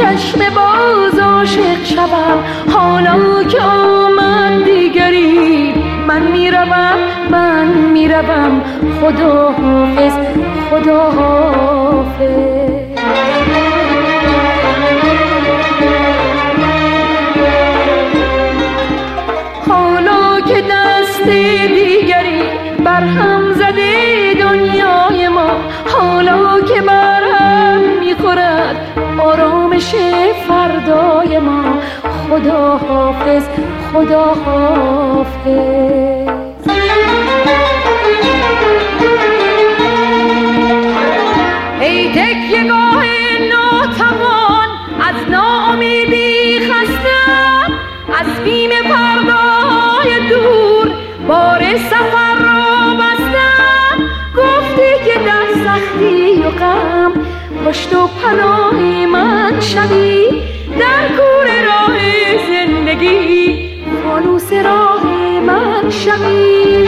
چشم باز عاشق شوم، حالا که آمد دیگری. من میروم خدا حافظ، خدا حافظ. حالا که دست دیگری برهم زده دنیای ما، حالا که برهم میخورد آرامش فردای ما، خدا حافظ، خدا حافظ. ای تکیه‌گاه ناتوان، از ناامیدی خسته‌ام، از بیم فردای دور بار سفر را بستم. گفتی که در سختی و غم پشت و پناه من شوی، در کوره راه زندگی فانوس راه من شوی.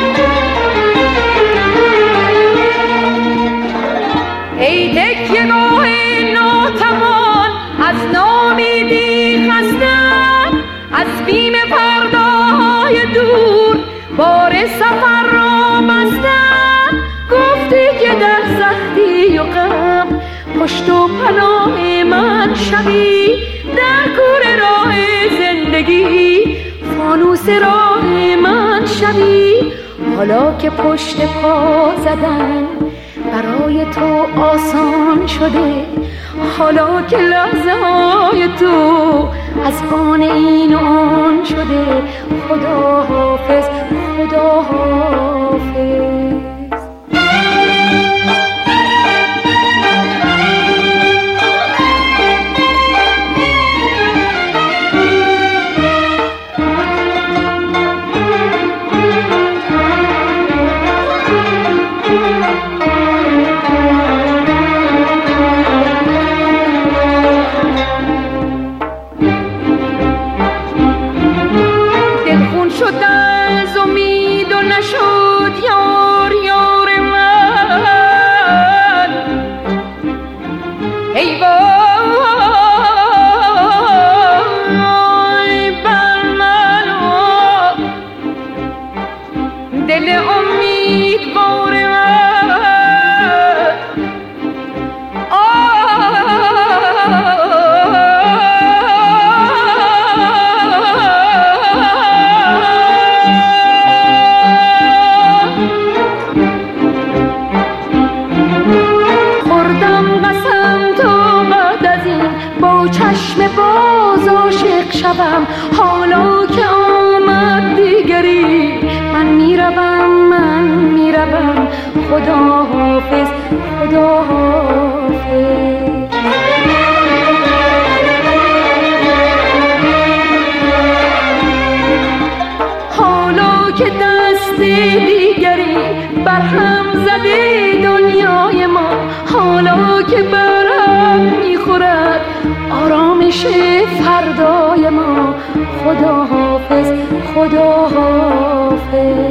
ای تکیه‌گاه ناتوان، از ناامیدی خسته‌ام، از بیم فردای دور بار سفر را بستم. گفتی که در سختی و غم پشت و پناه من شوی، در کوره راه زندگی فانوس راه من شوی. حالا که پشت پا زدن برای تو آسان شده، حالا که لحظه های تو از آن این و آن شده، خدا حافظ، خدا حافظ. حالا که آمد دیگری، من میروم خدا حافظ، خدا حافظ. حالا که دست دیگری برهم زده دنیای ما، حالا که برهم میخورد آرامش فردای ما، خدا حافظ، خدا حافظ.